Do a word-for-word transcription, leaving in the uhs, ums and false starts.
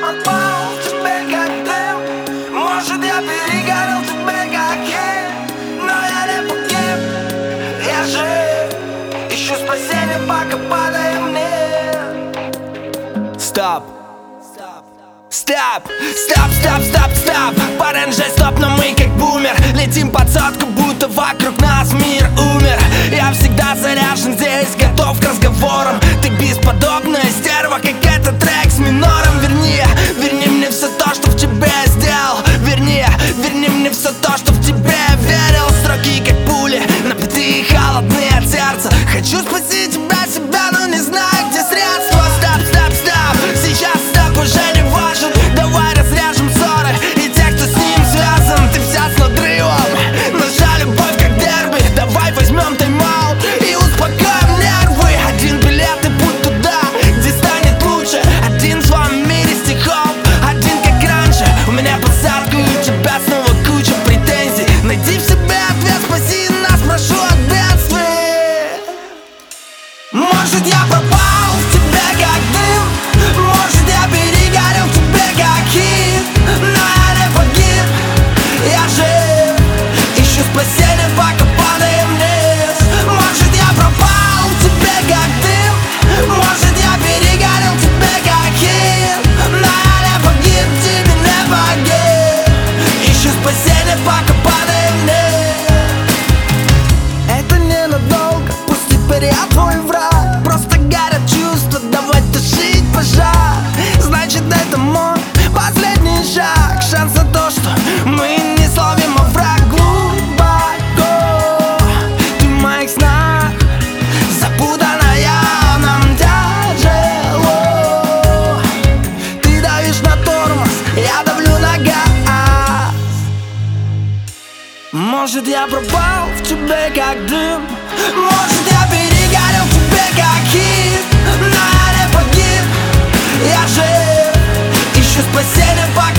пропал в тебе как дым. Может, я перегорел в тебе как хит, но я не погиб, я жив. Ищу спасение, пока падаем вниз. Стоп! Стоп! Стоп, стоп, стоп, стоп! Пора нажать стоп, но мы как бумер летим под сотку, будто вокруг нас мир умер. Я всегда заряжен здесь, готов к разговорам. Ты бесподобная стерва, как этот трек с минором. Верни, верни мне все то, что в тебе сделал. Верни, верни мне все то, что в тебе верил. Строки как пули, набитые холодные от сердца. Хочу спасти тебя, себя, но не знаю, где средства. Стоп, стоп, стоп! Сейчас стоп уже не важен. Давай разряжем ссоры и тех, кто с ним связан. Ты вся с надрывом, наша любовь как дерби. Давай возьмем тайм-аут и успокоим нервы. Один билет и путь туда, где станет лучше. Один в своем мире стихов, один как раньше. У меня посадка, у тебя снова куча претензий. Найди в себе ответ, спаси нас, прошу от бедствий. Может, я пропал в тебе как дым. Может, я перегорел в тебе как хит, но я не погиб, я жив. Ищу спасение, пока падаем вниз. Может, я пропал в тебе как дым. Может, я перегорел в тебе как хит, но я не погиб, тебе не погиб. Ищу спасение, пока падаем вниз. Это ненадолго, пусть теперь я твой враг. Просто горят чувства, давай тушить пожар. Значит, это мой последний шаг. Шанс на то, что мы не словим овраг глубоко. Ты в моих снах, запутанная, нам тяжело. Ты давишь на тормоз, я давлю на газ. Может, я пропал в тебе как дым. Может, я перегорел в тебе как хит, но я не погиб, я жив. Ищу спасение, пока